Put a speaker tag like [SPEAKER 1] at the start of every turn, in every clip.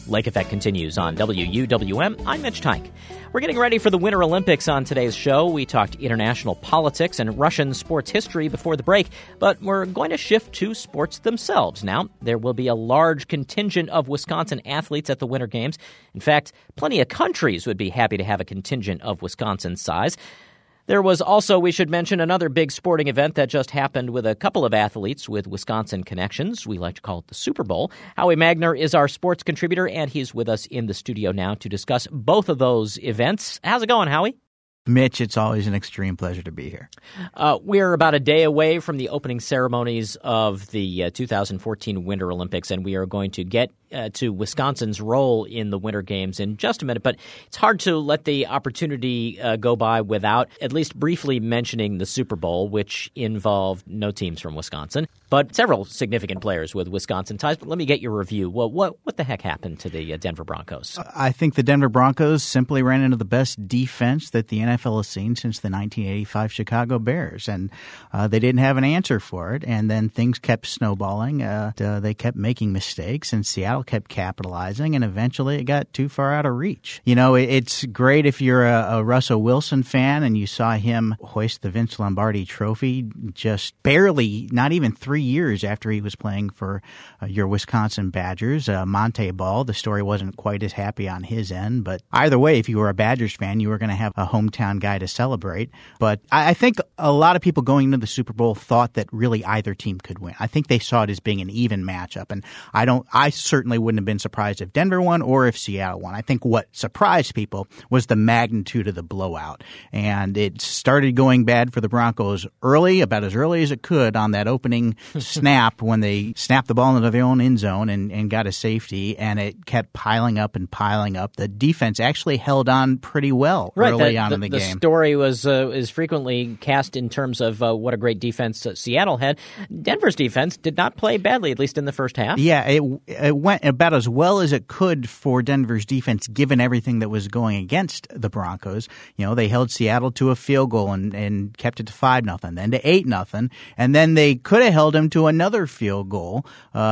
[SPEAKER 1] Lake Effect continues on WUWM. I'm Mitch Tyke. We're getting ready for the Winter Olympics on today's show. We talked international politics and Russian sports history before the break, but we're going to shift to sports themselves now. There will be a large contingent of Wisconsin athletes at the Winter Games. In fact, plenty of countries would be happy to have a contingent of Wisconsin size. There was also, we should mention, another big sporting event that just happened with a couple of athletes with Wisconsin connections. We like to call it the Super Bowl. Howie Magner is our sports contributor, and he's with us in the studio now to discuss both of those events. How's it going, Howie?
[SPEAKER 2] Mitch, it's always an extreme pleasure to be here.
[SPEAKER 1] We're about a day away from the opening ceremonies of the 2014 Winter Olympics, and we are going to get to Wisconsin's role in the Winter Games in just a minute. But it's hard to let the opportunity go by without at least briefly mentioning the Super Bowl, which involved no teams from Wisconsin, but several significant players with Wisconsin ties. But let me get your review. Well, what the heck happened to the Denver Broncos?
[SPEAKER 2] I think the Denver Broncos simply ran into the best defense that the NFL has seen since the 1985 Chicago Bears, and they didn't have an answer for it. And then things kept snowballing. They kept making mistakes, and Seattle kept capitalizing, and eventually it got too far out of reach. You know, it's great if you're a Russell Wilson fan and you saw him hoist the Vince Lombardi trophy just barely, not even 3 years after he was playing for your Wisconsin Badgers. Monte Ball, the story wasn't quite as happy on his end, but either way, if you were a Badgers fan, you were going to have a hometown guy to celebrate. But I think a lot of people going into the Super Bowl thought that really either team could win. I think they saw it as being an even matchup, and I certainly wouldn't have been surprised if Denver won or if Seattle won. I think what surprised people was the magnitude of the blowout, and it started going bad for the Broncos early, about as early as it could on that opening snap when they snapped the ball into their own end zone and got a safety, and it kept piling up and piling up. The defense actually held on pretty well early on in the game.
[SPEAKER 1] The story is frequently cast in terms of what a great defense Seattle had. Denver's defense did not play badly, at least in the first half.
[SPEAKER 2] Yeah, it went about as well as it could for Denver's defense, given everything that was going against the Broncos. You know, they held Seattle to a field goal and kept it to 5-0, then to 8-0, and then they could have held him to another field goal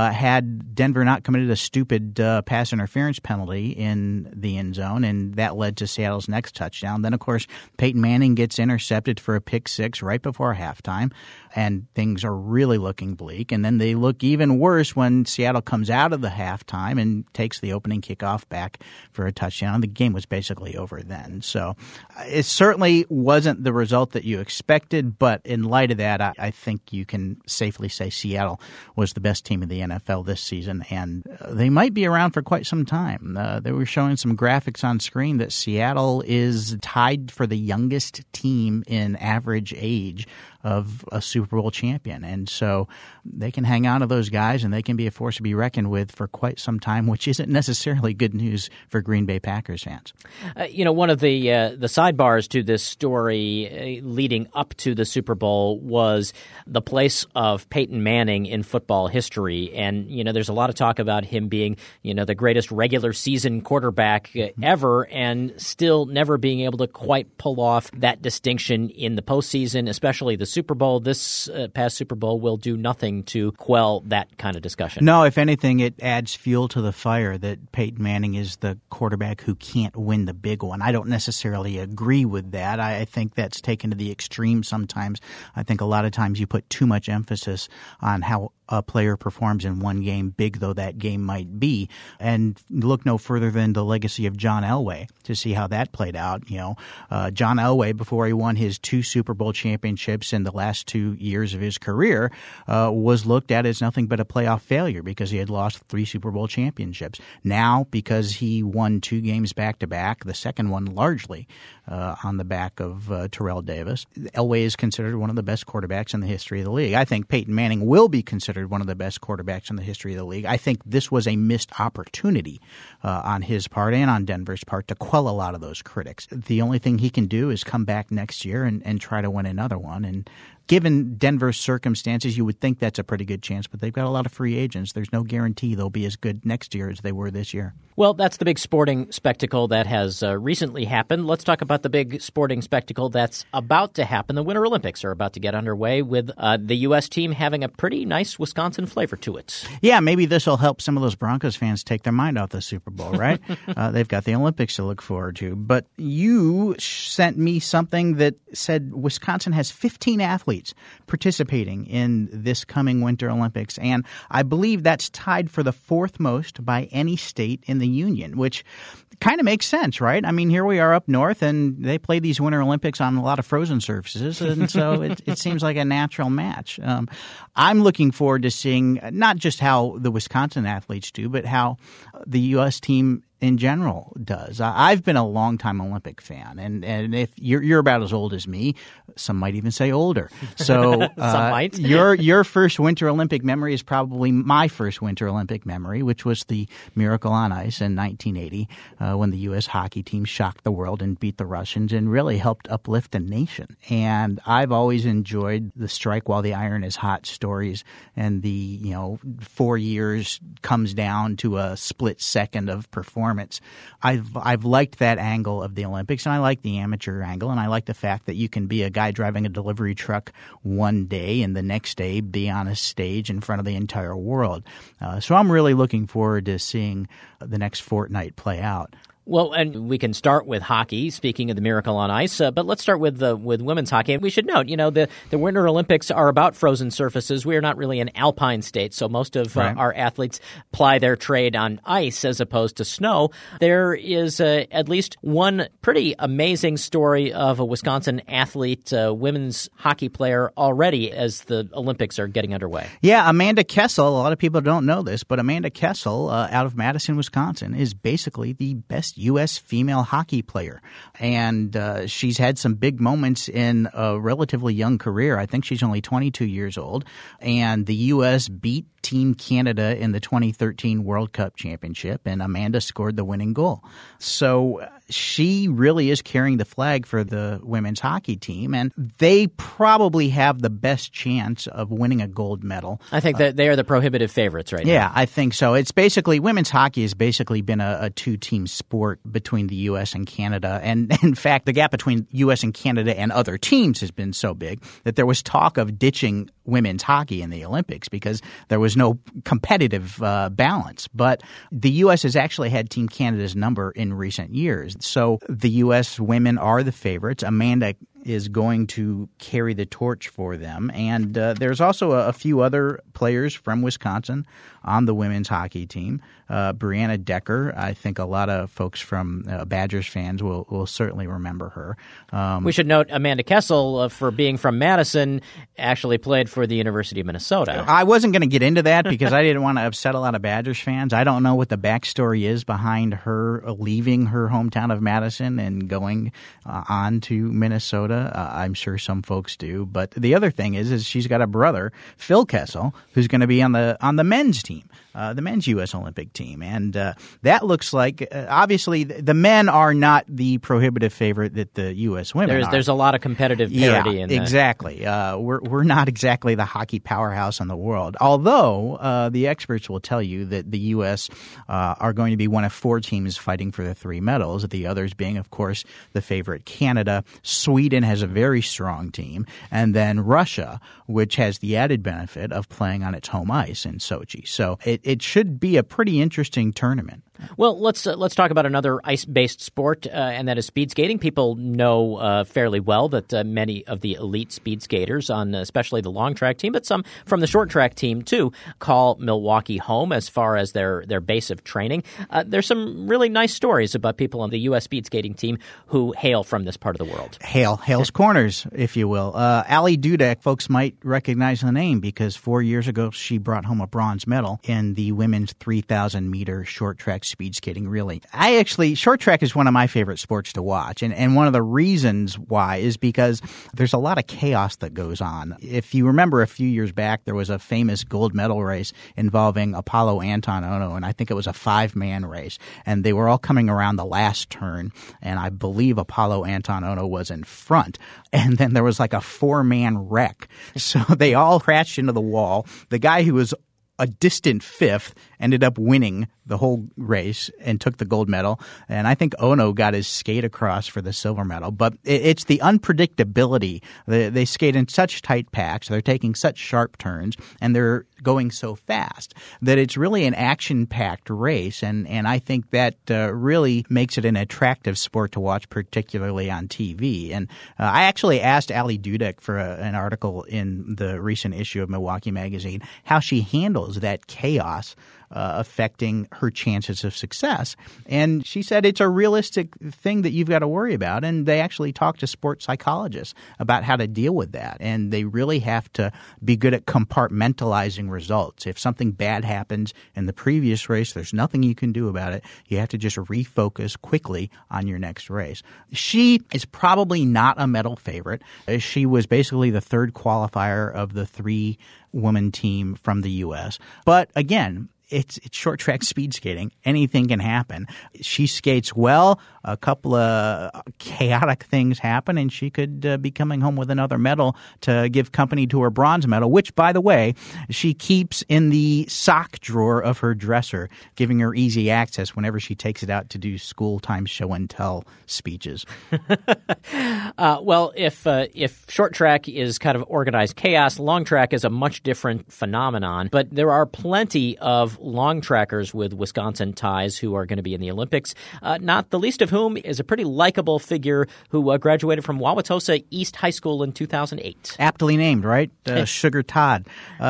[SPEAKER 2] had Denver not committed a stupid pass interference penalty in the end zone, and that led to Seattle's next touchdown. Then, of course, Peyton Manning gets intercepted for a pick six right before halftime, and things are really looking bleak. And then they look even worse when Seattle comes out of the halftime and takes the opening kickoff back for a touchdown. The game was basically over then. So it certainly wasn't the result that you expected, but in light of that, I think you can safely say Seattle was the best team in the NFL this season, and they might be around for quite some time. They were showing some graphics on screen that Seattle is tied for the youngest team in average age of a Super Bowl champion. And so they can hang on to those guys, and they can be a force to be reckoned with for quite some time, which isn't necessarily good news for Green Bay Packers fans.
[SPEAKER 1] One of the sidebars to this story leading up to the Super Bowl was the place of Peyton Manning in football history. And, there's a lot of talk about him being, the greatest regular season quarterback ever, and still never being able to quite pull off that distinction in the postseason, especially the Super Bowl. This past Super Bowl will do nothing to quell that kind of discussion.
[SPEAKER 2] No, if anything, it adds fuel to the fire that Peyton Manning is the quarterback who can't win the big one. I don't necessarily agree with that. I think that's taken to the extreme sometimes. I think a lot of times you put too much emphasis on how a player performs in one game, big though that game might be, and look no further than the legacy of John Elway to see how that played out. John Elway, before he won his 2 Super Bowl championships in the last 2 years of his career, was looked at as nothing but a playoff failure because he had lost 3 Super Bowl championships. Now, because he won 2 games back-to-back, the second one largely on the back of Terrell Davis, Elway is considered one of the best quarterbacks in the history of the league. I think Peyton Manning will be considered one of the best quarterbacks in the history of the league. I think this was a missed opportunity on his part and on Denver's part to quell a lot of those critics. The only thing he can do is come back next year and try to win another one, and given Denver's circumstances, you would think that's a pretty good chance, but they've got a lot of free agents. There's no guarantee they'll be as good next year as they were this year.
[SPEAKER 1] Well, that's the big sporting spectacle that has recently happened. Let's talk about the big sporting spectacle that's about to happen. The Winter Olympics are about to get underway with the U.S. team having a pretty nice Wisconsin flavor to it.
[SPEAKER 2] Yeah, maybe this will help some of those Broncos fans take their mind off the Super Bowl, right? They've got the Olympics to look forward to. But you sent me something that said Wisconsin has 15 athletes participating in this coming Winter Olympics. And I believe that's tied for the fourth most by any state in the union, which kind of makes sense, right? I mean, here we are up north, and they play these Winter Olympics on a lot of frozen surfaces, and so it seems like a natural match. I'm looking forward to seeing not just how the Wisconsin athletes do, but how the U.S. team in general does. I've been a longtime Olympic fan, and if you're about as old as me, some might even say older. So
[SPEAKER 1] some might.
[SPEAKER 2] your first Winter Olympic memory is probably my first Winter Olympic memory, which was the Miracle on Ice in 1980 when the U.S. hockey team shocked the world and beat the Russians and really helped uplift the nation. And I've always enjoyed the strike while the iron is hot stories, and the 4 years comes down to a split second of performance. I've liked that angle of the Olympics, and I like the amateur angle, and I like the fact that you can be a guy driving a delivery truck one day and the next day be on a stage in front of the entire world. So I'm really looking forward to seeing the next fortnight play out.
[SPEAKER 1] Well, and we can start with hockey, speaking of the Miracle on Ice, but let's start with women's hockey. And we should note, the Winter Olympics are about frozen surfaces. We are not really an alpine state, so most of our athletes ply their trade on ice as opposed to snow. There is at least one pretty amazing story of a Wisconsin athlete, women's hockey player already as the Olympics are getting underway.
[SPEAKER 2] Yeah, Amanda Kessel, a lot of people don't know this, but Amanda Kessel out of Madison, Wisconsin, is basically the best U.S. female hockey player. And she's had some big moments in a relatively young career. I think she's only 22 years old. And the U.S. beat Team Canada in the 2013 World Cup Championship, and Amanda scored the winning goal. So she really is carrying the flag for the women's hockey team, and they probably have the best chance of winning a gold medal.
[SPEAKER 1] I think that they are the prohibitive favorites right now.
[SPEAKER 2] Yeah, I think so. It's basically – women's hockey has basically been a two-team sport between the U.S. and Canada. And in fact, the gap between U.S. and Canada and other teams has been so big that there was talk of ditching women's hockey in the Olympics because there was no competitive balance. But the U.S. has actually had Team Canada's number in recent years. So the U.S. women are the favorites. Amanda is going to carry the torch for them. And there's also a few other players from Wisconsin on the women's hockey team. Brianna Decker, I think a lot of folks from Badgers fans will certainly remember her.
[SPEAKER 1] We should note Amanda Kessel, for being from Madison, actually played for the University of Minnesota.
[SPEAKER 2] I wasn't going to get into that because I didn't want to upset a lot of Badgers fans. I don't know what the backstory is behind her leaving her hometown of Madison and going on to Minnesota. I'm sure some folks do. But the other thing is she's got a brother, Phil Kessel, who's going to be on the men's team, the men's U.S. Olympic team. And that looks like obviously the men are not the prohibitive favorite that the U.S. women are.
[SPEAKER 1] There's a lot of competitive parity in that.
[SPEAKER 2] Exactly. We're not exactly the hockey powerhouse in the world, although the experts will tell you that the U.S. Are going to be one of four teams fighting for the three medals, the others being, of course, the favorite Canada. Sweden has a very strong team, and then Russia, which has the added benefit of playing on its home ice in Sochi. So it should be a pretty interesting tournament.
[SPEAKER 1] Well, let's talk about another ice-based sport, and that is speed skating. People know fairly well that many of the elite speed skaters on especially the long track team, but some from the short track team too, call Milwaukee home as far as their base of training. There's some really nice stories about people on the U.S. speed skating team who hail from this part of the world.
[SPEAKER 2] Hale's Corners, if you will. Ali Dudek, folks might recognize the name because 4 years ago she brought home a bronze medal in the women's 3,000-meter short track speed skating relay. Short track is one of my favorite sports to watch. And one of the reasons why is because there's a lot of chaos that goes on. If you remember a few years back, there was a famous gold medal race involving Apollo Anton Ohno, and I think it was a 5-man race. And they were all coming around the last turn, and I believe Apollo Anton Ohno was in front. front. And then there was like a 4-man wreck. So they all crashed into the wall. The guy who was a distant fifth ended up winning the whole race and took the gold medal. And I think Ono got his skate across for the silver medal. But it's the unpredictability. They skate in such tight packs. They're taking such sharp turns, and they're going so fast that it's really an action-packed race. And I think that really makes it an attractive sport to watch, particularly on TV. And I actually asked Ali Dudek for an article in the recent issue of Milwaukee Magazine how she handles that chaos affecting her chances of success. And she said it's a realistic thing that you've got to worry about. And they actually talk to sports psychologists about how to deal with that. And they really have to be good at compartmentalizing results. If something bad happens in the previous race, there's nothing you can do about it. You have to just refocus quickly on your next race. She is probably not a medal favorite. She was basically the third qualifier of the 3-woman team from the U.S. But again, it's short track speed skating. Anything can happen. She skates well. A couple of chaotic things happen, and she could be coming home with another medal to give company to her bronze medal, which, by the way, she keeps in the sock drawer of her dresser, giving her easy access whenever she takes it out to do school time show and tell speeches.
[SPEAKER 1] Well, if short track is kind of organized chaos, long track is a much different phenomenon. But there are plenty of long trackers with Wisconsin ties who are going to be in the Olympics, not the least of whom is a pretty likable figure who graduated from Wauwatosa East High School in 2008.
[SPEAKER 2] Aptly named, right? Sugar Todd.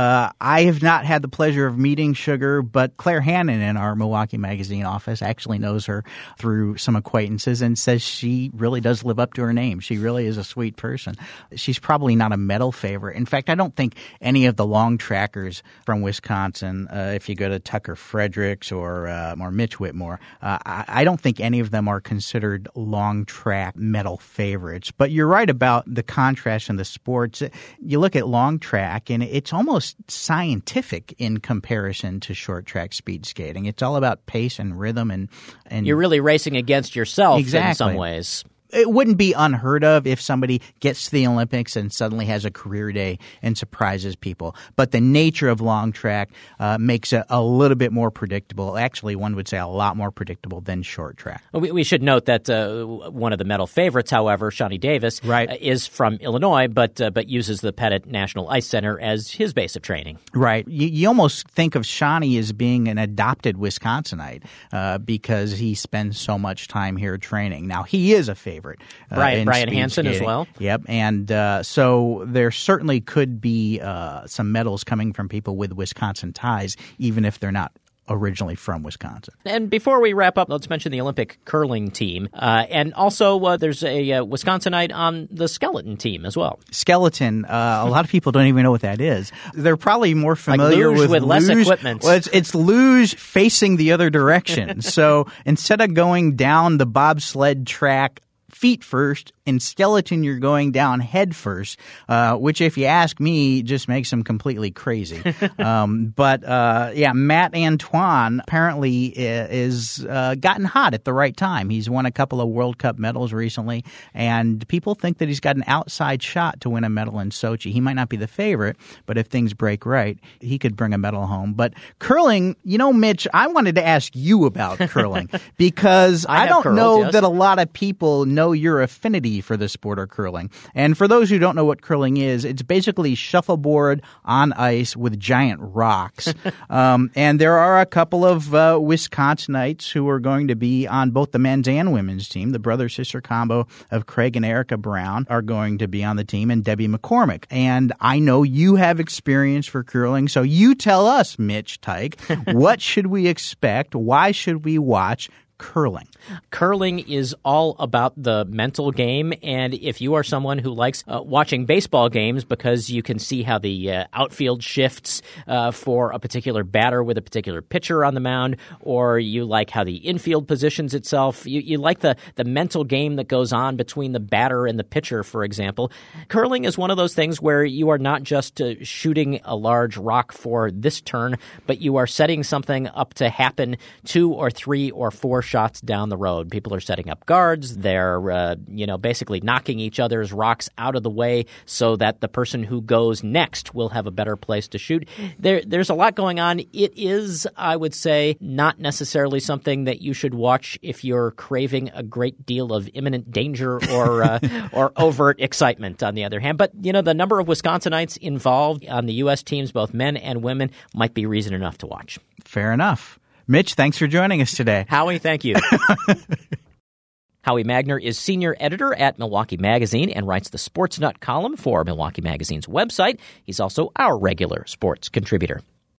[SPEAKER 2] I have not had the pleasure of meeting Sugar, but Claire Hannon in our Milwaukee Magazine office actually knows her through some acquaintances and says she really does live up to her name. She really is a sweet person. She's probably not a medal favorite. In fact, I don't think any of the long trackers from Wisconsin, if you go to Tucker Fredericks or Mitch Whitmore, I don't think any of them are considered long track medal favorites. But you're right about the contrast in the sports. You look at long track, and it's almost scientific in comparison to short track speed skating. It's all about pace and rhythm, and
[SPEAKER 1] you're really racing against yourself
[SPEAKER 2] exactly.
[SPEAKER 1] in some ways.
[SPEAKER 2] It wouldn't be unheard of if somebody gets to the Olympics and suddenly has a career day and surprises people. But the nature of long track makes it a little bit more predictable. Actually, one would say a lot more predictable than short track.
[SPEAKER 1] We should note that one of the medal favorites, however, Shawnee Davis, is from Illinois, but uses the Pettit National Ice Center as his base of training.
[SPEAKER 2] Right. You almost think of Shawnee as being an adopted Wisconsinite because he spends so much time here training. Now, he is a favorite.
[SPEAKER 1] Brian Hansen as well.
[SPEAKER 2] Yep. And so there certainly could be some medals coming from people with Wisconsin ties, even if they're not originally from Wisconsin.
[SPEAKER 1] And before we wrap up, let's mention the Olympic curling team. And also there's a Wisconsinite on the skeleton team as well.
[SPEAKER 2] Skeleton. A lot of people don't even know what that is. They're probably more familiar
[SPEAKER 1] like with less equipment.
[SPEAKER 2] Well, it's luge facing the other direction. So instead of going down the bobsled track feet first, in skeleton you're going down head first, which if you ask me just makes them completely crazy. But Matt Antoine apparently is gotten hot at the right time. He's won a couple of World Cup medals recently, and people think that he's got an outside shot to win a medal in Sochi. He might not be the favorite, but if things break right, he could bring a medal home. But curling, Mitch, I wanted to ask you about curling because I don't know that a lot of people know your affinity for the sport of curling. And for those who don't know what curling is, it's basically shuffleboard on ice with giant rocks. And there are a couple of Wisconsinites who are going to be on both the men's and women's team. The brother-sister combo of Craig and Erica Brown are going to be on the team, and Debbie McCormick. And I know you have experience for curling, so you tell us, Mitch Teich, what should we expect? Why should we watch curling?
[SPEAKER 1] Curling is all about the mental game, and if you are someone who likes watching baseball games because you can see how the outfield shifts for a particular batter with a particular pitcher on the mound, or you like how the infield positions itself, you like the mental game that goes on between the batter and the pitcher, for example. Curling is one of those things where you are not just shooting a large rock for this turn, but you are setting something up to happen 2 or 3 or 4 shots down the road. People are setting up guards. They're, basically knocking each other's rocks out of the way so that the person who goes next will have a better place to shoot. There's a lot going on. It is, I would say, not necessarily something that you should watch if you're craving a great deal of imminent danger or overt excitement, on the other hand. But, the number of Wisconsinites involved on the U.S. teams, both men and women, might be reason enough to watch.
[SPEAKER 2] Fair enough. Mitch, thanks for joining us today.
[SPEAKER 1] Howie, thank you. Howie Magner is senior editor at Milwaukee Magazine and writes the Sports Nut column for Milwaukee Magazine's website. He's also our regular sports contributor.